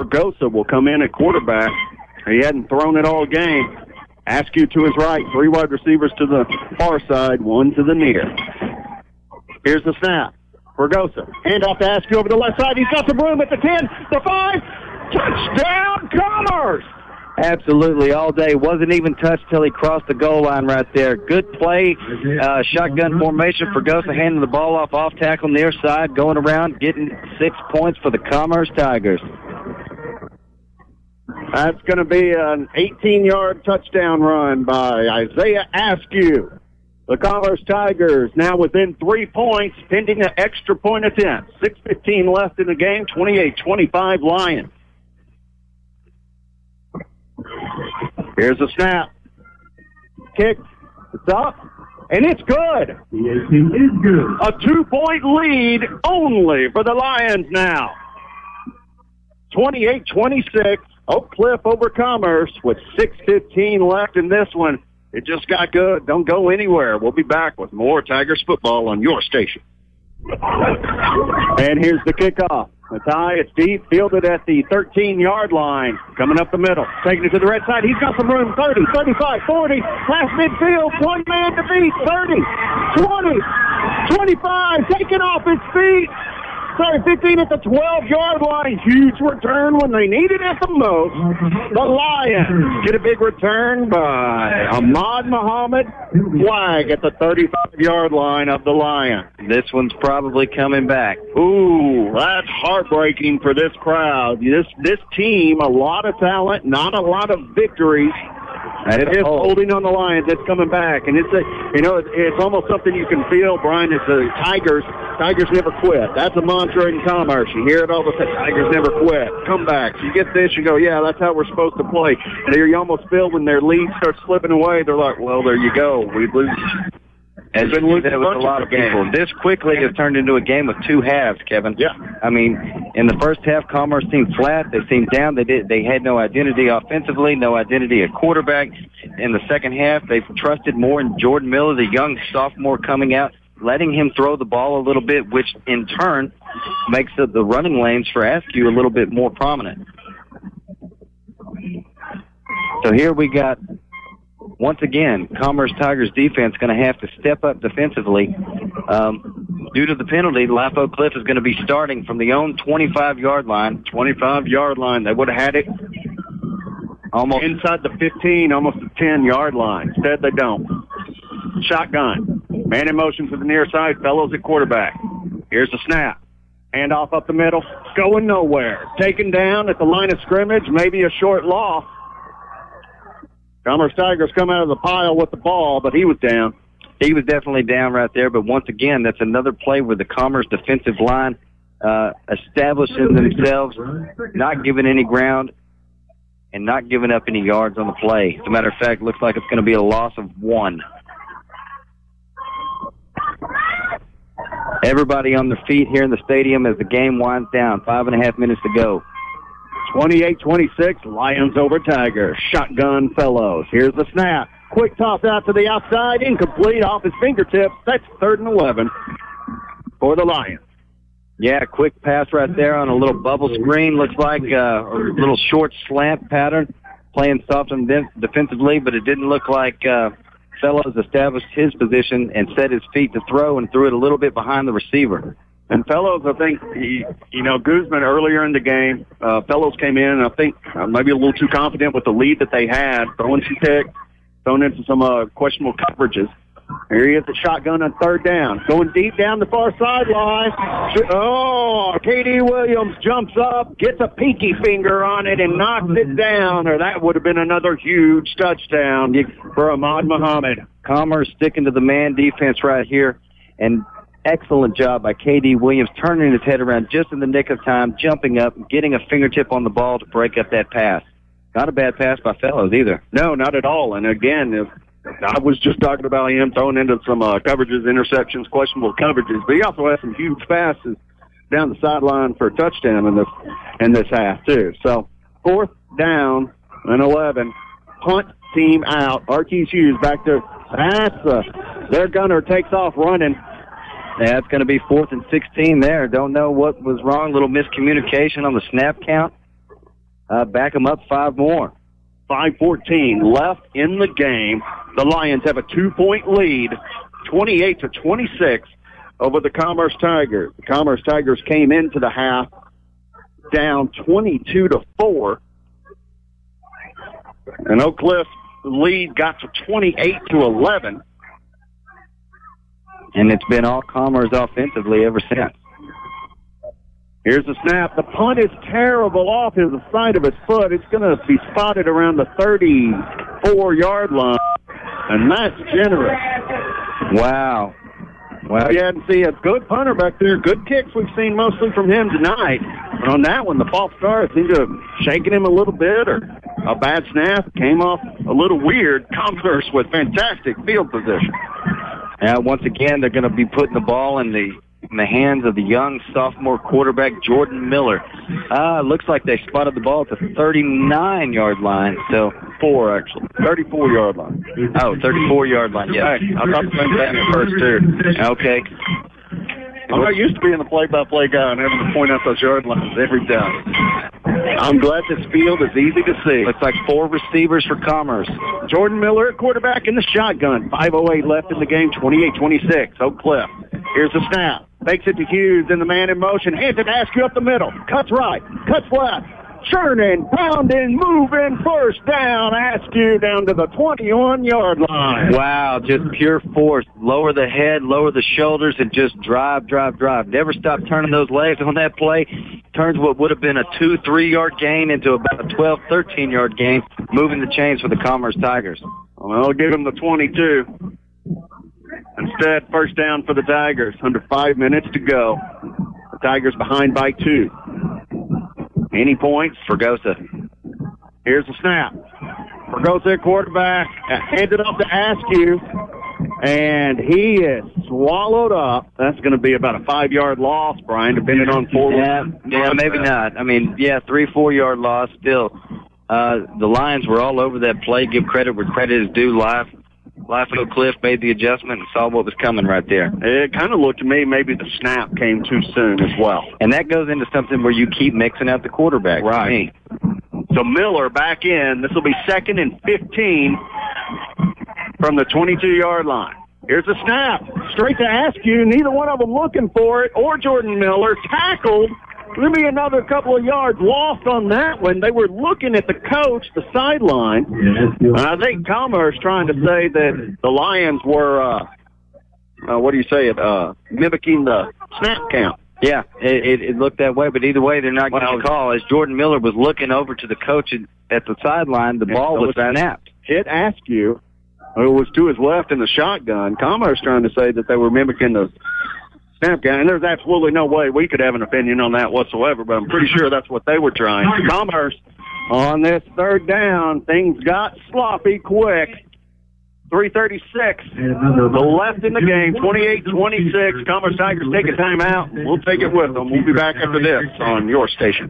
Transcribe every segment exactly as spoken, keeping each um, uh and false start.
Fregosa will come in at quarterback. He hadn't thrown it all game. Askew to his right, three wide receivers to the far side, one to the near. Here's the snap. Fregosa, hand off to Askew over the left side. He's got some room at the ten, the five. Touchdown, Commerce! Absolutely, all day. Wasn't even touched till he crossed the goal line right there. Good play, uh, shotgun formation. Fregosa handing the ball off, off tackle near side, going around, getting six points for the Commerce Tigers. That's going to be an eighteen-yard touchdown run by Isaiah Askew. The Commerce Tigers now within three points, pending an extra point attempt. six fifteen left in the game, twenty-eight twenty-five Lions. Here's the snap. Kick. It's up. And it's good. It is good. A two-point lead only for the Lions now. twenty-eight twenty-six. Oak Cliff over Commerce with six fifteen left in this one. It just got good. Don't go anywhere. We'll be back with more Tigers football on your station. And here's the kickoff. It's high, it's deep, fielded at the thirteen-yard line. Coming up the middle, taking it to the red side. He's got some room, thirty, thirty-five, forty. Last midfield, one man to beat, thirty, twenty, twenty-five. Taking off his feet. Sorry, fifteen at the twelve-yard line. Huge return when they needed it the most. The Lions get a big return by Ahmad Muhammad. Flag at the thirty-five-yard line of the Lions. This one's probably coming back. Ooh, that's heartbreaking for this crowd. This this team, a lot of talent, not a lot of victories. That's it is holding on the Lions. It's coming back, and it's a you know it's, it's almost something you can feel, Brian. It's the Tigers. Tigers never quit. That's a mantra in Commerce. You hear it all the time. Tigers never quit. Come back. You get this, you go, yeah, that's how we're supposed to play. And you almost feel when their lead starts slipping away, they're like, well, there you go. We lose. As been losing with a lot of people. This quickly has turned into a game of two halves, Kevin. Yeah. I mean, in the first half, Commerce seemed flat. They seemed down. They did. They had no identity offensively, no identity at quarterback. In the second half, they've trusted more in Jordan Miller, the young sophomore coming out, letting him throw the ball a little bit, which in turn makes the, the running lanes for Askew a little bit more prominent. So here we got, once again, Commerce Tigers defense going to have to step up defensively. Um, due to the penalty, Life Oak Cliff is going to be starting from the own twenty-five-yard line. twenty-five-yard line. They would have had it almost inside the fifteen, almost the ten-yard line. Instead, they don't. Shotgun. Man in motion to the near side. Fellows at quarterback. Here's the snap. Hand off up the middle. Going nowhere. Taken down at the line of scrimmage. Maybe a short loss. Commerce Tigers come out of the pile with the ball, but he was down. He was definitely down right there, but once again, that's another play where the Commerce defensive line uh, establishing themselves, not giving any ground, and not giving up any yards on the play. As a matter of fact, it looks like it's going to be a loss of one. Everybody on their feet here in the stadium as the game winds down. Five and a half minutes to go. twenty-eight twenty-six, Lions over Tigers. Shotgun Fellows. Here's the snap. Quick toss out to the outside. Incomplete off his fingertips. That's third and eleven for the Lions. Yeah, quick pass right there on a little bubble screen. Looks like uh, a little short slant pattern. Playing soft and defensively, but it didn't look like uh, Fellows established his position and set his feet to throw and threw it a little bit behind the receiver. And Fellows, I think, he, you know, Guzman earlier in the game, uh, Fellows came in, and I think uh, maybe a little too confident with the lead that they had, throwing some picks, throwing into some uh, questionable coverages. Here he is at shotgun on third down. Going deep down the far sideline. Oh, K D Williams jumps up, gets a pinky finger on it, and knocks it down, or that would have been another huge touchdown for Ahmad Muhammad. Commerce sticking to the man defense right here, and excellent job by K D Williams turning his head around just in the nick of time, jumping up, getting a fingertip on the ball to break up that pass. Not a bad pass by Fellows either. No, not at all. And again, if I was just talking about him throwing into some uh, coverages, interceptions, questionable coverages, but he also had some huge passes down the sideline for a touchdown in this in this half too. So fourth down and eleven, punt team out. Archie's Hughes back to that's uh, their gunner takes off running. Yeah, it's going to be fourth and sixteen there. Don't know what was wrong. A little miscommunication on the snap count. uh, back them up five more. five fourteen left in the game. The Lions have a two-point lead, twenty-eight to twenty-six, over the Commerce Tigers. The Commerce Tigers came into the half down twenty-two to four. And Oak Cliff lead got to twenty-eight to eleven. And it's been all Commerce offensively ever since. Here's the snap. The punt is terrible off his the side of his foot. It's going to be spotted around the thirty-four-yard line, and that's generous. Wow. Well, you hadn't seen a good punter back there. Good kicks we've seen mostly from him tonight. But on that one, the false start seemed to have shaken him a little bit, or a bad snap came off a little weird. Commerce with fantastic field position. Now, once again, they're going to be putting the ball in the in the hands of the young sophomore quarterback, Jordan Miller. Uh, looks like they spotted the ball at the thirty-nine-yard line. So four, actually. thirty-four-yard line. Oh, thirty-four-yard line, yeah. Hey, I thought the same thing at first, too. Okay. I'm not used to being the play-by-play guy and having to point out those yard lines every time. I'm glad this field is easy to see. Looks like four receivers for Commerce. Jordan Miller at quarterback in the shotgun. five oh eight left in the game, twenty-eight twenty-six. Oak Cliff. Here's the snap. Fakes it to Hughes in the man in motion. Hands it to Askew up the middle. Cuts right. Cuts left. Churning, pounding, moving, first down. Askew down to the twenty-one-yard line. Wow, just pure force. Lower the head, lower the shoulders, and just drive, drive, drive. Never stop turning those legs on that play. Turns what would have been a two, three-yard gain into about a twelve, thirteen-yard gain, moving the chains for the Commerce Tigers. Well, I'll give them the twenty-two. Instead, first down for the Tigers. Under five minutes to go. The Tigers behind by two. Any points? Fregosa. Here's the snap. Fregosa at quarterback. Handed off to Askew. And he is swallowed up. That's going to be about a five-yard loss, Brian, depending on forward. Yeah, yeah, maybe not. I mean, yeah, three, four-yard loss still. Uh, the Lions were all over that play. Give credit where credit is due. Live. Life Oak Cliff made the adjustment and saw what was coming right there. It kind of looked to me maybe the snap came too soon as well. And that goes into something where you keep mixing out the quarterback. Right. So Miller back in. This will be second and fifteen from the twenty-two-yard line. Here's the snap. Straight to Askew. Neither one of them looking for it. Or Jordan Miller. Tackled. There'll be another couple of yards lost on that one. They were looking at the coach, the sideline. And I think Commerce trying to say that the Lions were, uh, uh, what do you say, it, uh, mimicking the snap count. Yeah, it, it, it looked that way, but either way, they're not going well, to call. As Jordan Miller was looking over to the coach at the sideline, the ball was snapped. Hit Askew, who was to his left in the shotgun. Commerce trying to say that they were mimicking the snap count, and there's absolutely no way we could have an opinion on that whatsoever, but I'm pretty sure that's what they were trying. Commerce, on this third down, things got sloppy quick. three thirty-six left in the game, twenty-eight twenty-six. Commerce Tigers take a timeout. We'll take it with them. We'll be back after this on your station.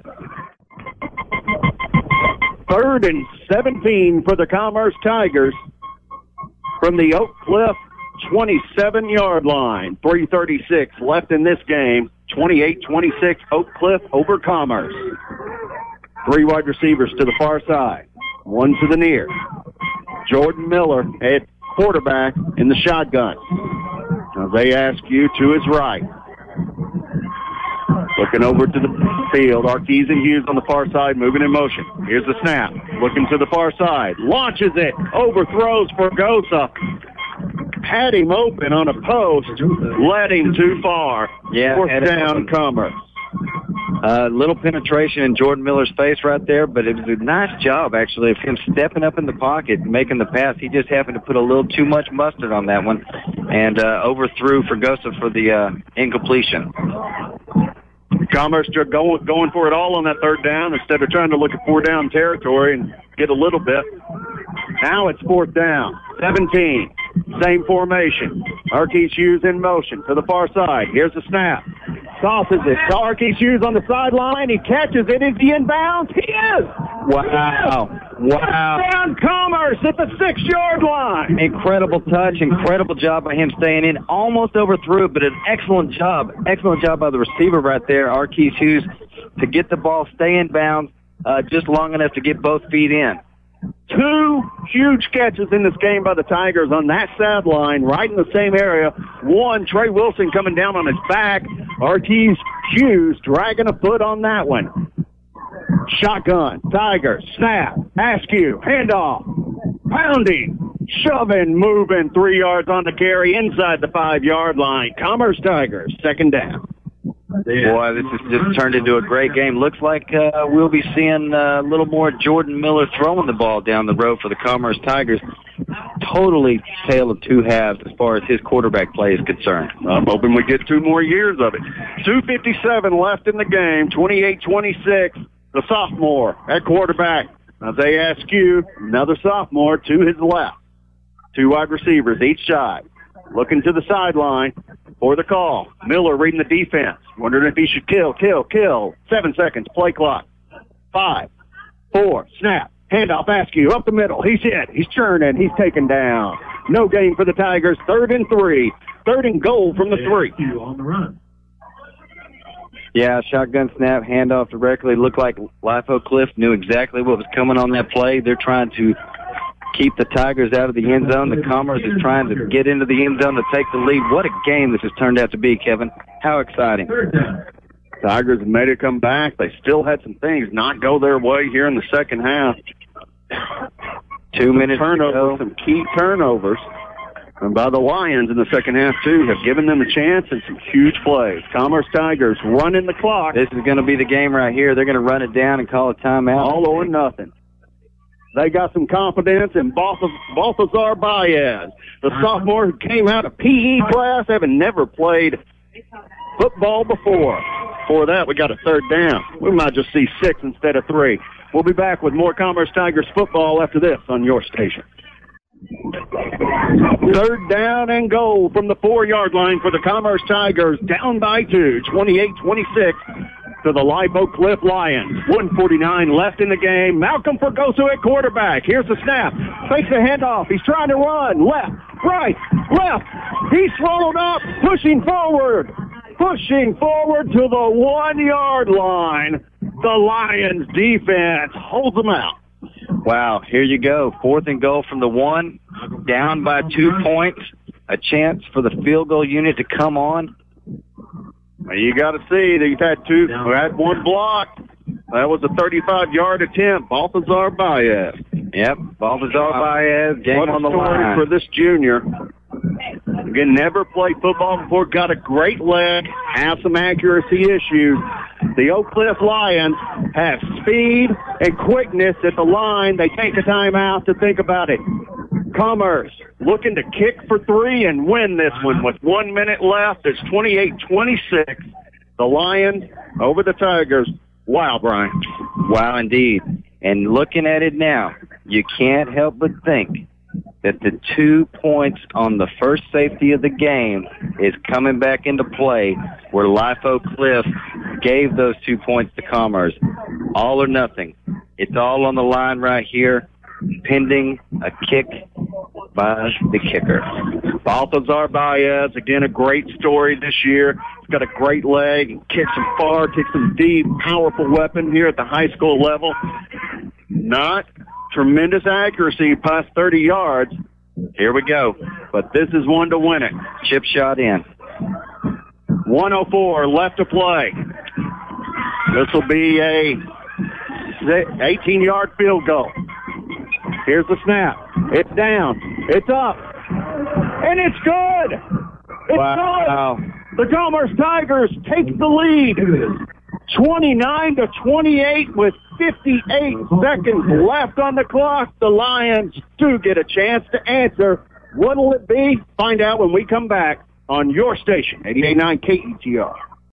Third and seventeen for the Commerce Tigers from the Oak Cliff twenty-seven-yard line. three thirty-six left in this game. twenty-eight twenty-six Oak Cliff over Commerce. Three wide receivers to the far side. One to the near. Jordan Miller at quarterback in the shotgun. Now they ask you to his right. Looking over to the field. Arkees and Hughes on the far side, moving in motion. Here's the snap. Looking to the far side. Launches it. Overthrows Fregosa. Had him open on a post. Led him too far. Yeah, Fourth down, Commerce. A uh, little penetration in Jordan Miller's face right there, but it was a nice job, actually, of him stepping up in the pocket and making the pass. He just happened to put a little too much mustard on that one and uh, overthrew Fregosa for the uh, incompletion. Commerce going, going for it all on that third down instead of trying to look at four-down territory and get a little bit. Now it's fourth down, seventeen. Same formation. Arkees Hughes in motion to the far side. Here's the snap. Tosses it. Arkees Hughes on the sideline. He catches it. Is he in bounds? He is. Wow. Wow. Down Commerce at the six-yard line. Incredible touch. Incredible job by him staying in. Almost overthrew it, but an excellent job. Excellent job by the receiver right there, Arkees Hughes, to get the ball, stay in bounds, uh, just long enough to get both feet in. Two huge catches in this game by the Tigers on that sideline, right in the same area. One, Trey Wilson coming down on his back. Ortiz Hughes dragging a foot on that one. Shotgun, Tigers, snap, Askew, handoff, pounding, shoving, moving, three yards on the carry inside the five-yard line. Commerce Tigers, second down. Boy, this has just turned into a great game. Looks like uh, we'll be seeing uh, a little more Jordan Miller throwing the ball down the road for the Commerce Tigers. Totally tale of two halves as far as his quarterback play is concerned. I'm hoping we get two more years of it. two fifty-seven left in the game, twenty-eight twenty-six. The sophomore at quarterback, Isaiah Askew, another sophomore to his left. Two wide receivers each side. Looking to the sideline for the call. Miller reading the defense. Wondering if he should kill, kill, kill. Seven seconds, play clock. Five, four, snap. Handoff, Askew, up the middle. He's hit. He's churning. He's taken down. No gain for the Tigers. Third and three. Third and goal from the three. On the run. Yeah, shotgun snap, handoff directly. Looked like Life Oak Cliff knew exactly what was coming on that play. They're trying to keep the Tigers out of the end zone. The Commerce is trying to get into the end zone to take the lead. What a game this has turned out to be, Kevin. How exciting. Tigers have made it come back. They still had some things not go their way here in the second half. Two minutes turnovers, some key turnovers. And by the Lions in the second half, too, have given them a chance and some huge plays. Commerce Tigers running the clock. This is going to be the game right here. They're going to run it down and call a timeout. All or nothing. They got some confidence in Balthazar Baez, the sophomore who came out of P E class, having never played football before. For that, we got a third down. We might just see six instead of three. We'll be back with more Commerce Tigers football after this on your station. Third down and goal from the four-yard line for the Commerce Tigers, down by two, twenty-eight twenty-six to the Live Oak Cliff Lions. one forty-nine left in the game. Malcolm Fergoso at quarterback. Here's the snap. Fakes the handoff. He's trying to run. Left, right, left. He's swallowed up, pushing forward. Pushing forward to the one-yard line. The Lions defense holds them out. Wow, here you go. Fourth and goal from the one, down by two points. A chance for the field goal unit to come on. Well, you got to see that you've had two, we had one block. That was a thirty-five-yard attempt. Balthazar Baez. Yep, Balthazar Baez, game what on the a story line. For this junior. Again, never played football before, got a great leg, have some accuracy issues. The Oak Cliff Lions have speed and quickness at the line. They take a timeout to think about it. Commerce looking to kick for three and win this one with one minute left. It's twenty-eight twenty-six. The Lions over the Tigers. Wow, Brian. Wow, indeed. And looking at it now, you can't help but think that the two points on the first safety of the game is coming back into play where Life Oak Cliff gave those two points to Commerce. All or nothing. It's all on the line right here, pending a kick by the kicker. Balthazar Baez, again, a great story this year. He's got a great leg, kicks them far, kicks them deep, powerful weapon here at the high school level. Not tremendous accuracy past thirty yards. Here we go. But this is one to win it. Chip shot in. one oh four left to play. This will be a eighteen-yard field goal. Here's the snap. It's down. It's up. And it's good. It's wow. good. The Commerce Tigers take the lead. twenty-nine to twenty-eight with fifty-eight seconds left on the clock. The Lions do get a chance to answer. What'll it be? Find out when we come back on your station, eighty-eight point nine K E T R.